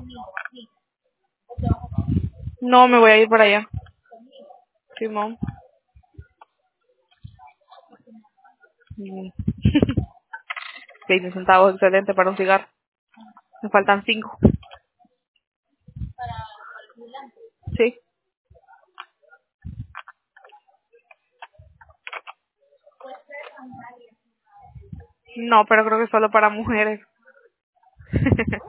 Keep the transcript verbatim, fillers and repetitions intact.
No, me voy a ir para allá. Simón. Mm. veinte centavos, excelente para un cigarro. Me faltan cinco. Sí. No, pero creo que solo para mujeres.